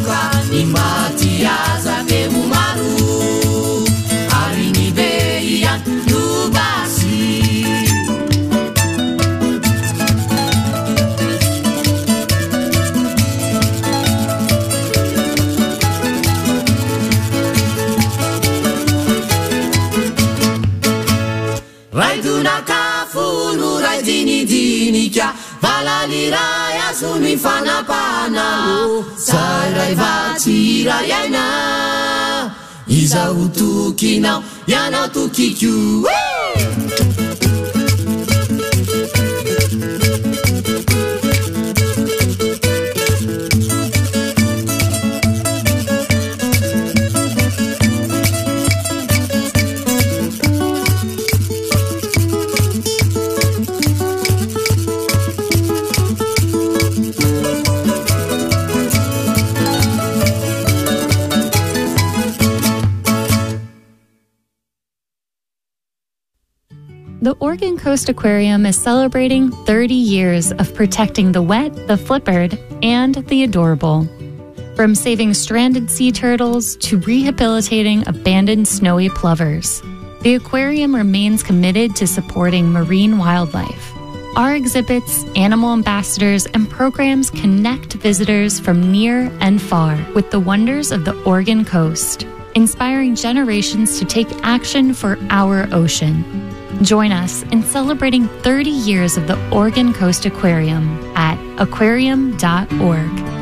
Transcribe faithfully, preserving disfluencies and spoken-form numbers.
vahoaka ny matiazake ho maro ary ny be ihany no basy raidonakafo no raidinidinika valaliray azo ny fanapana tsairay vatsy iray aina izaho tokinao ianao tokiko The Oregon Coast Aquarium is celebrating thirty years of protecting the wet, the flippered, and the adorable. From saving stranded sea turtles to rehabilitating abandoned snowy plovers, the aquarium remains committed to supporting marine wildlife. Our exhibits, animal ambassadors, and programs connect visitors from near and far with the wonders of the Oregon coast, inspiring generations to take action for our ocean. Join us in celebrating thirty years of the Oregon Coast Aquarium at aquarium dot org.